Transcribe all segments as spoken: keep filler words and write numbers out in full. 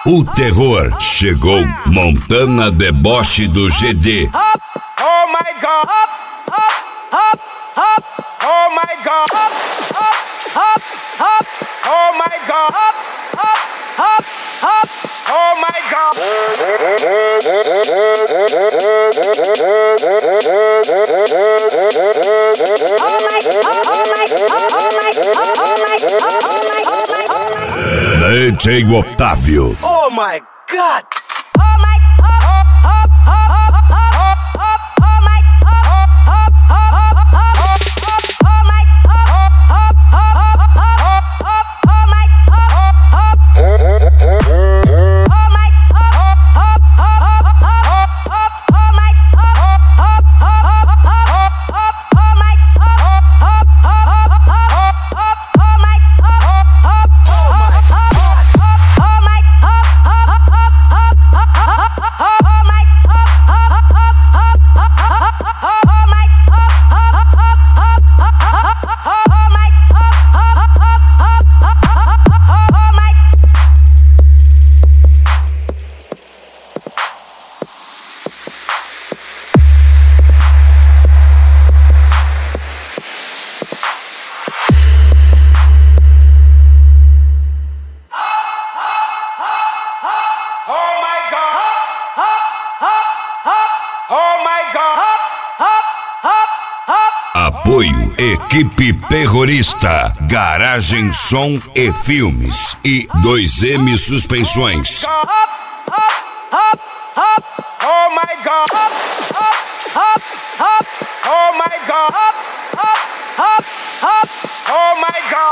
O terror chegou. Montana Deboche do G D. Oh my God. Oh my God. Oh my God. Oh my God. D J Otávio. Oh my God. Apoio Equipe Terrorista, Garagem Som e Filmes e dois M Suspensões. Oh my God. Oh my God. Oh my God.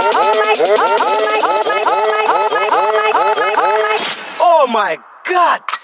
Oh my God.